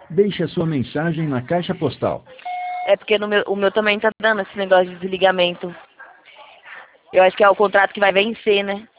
Deixe a sua mensagem na caixa postal. É porque o meu também tá dando esse negócio de desligamento. Eu acho que é o contrato que vai vencer, né?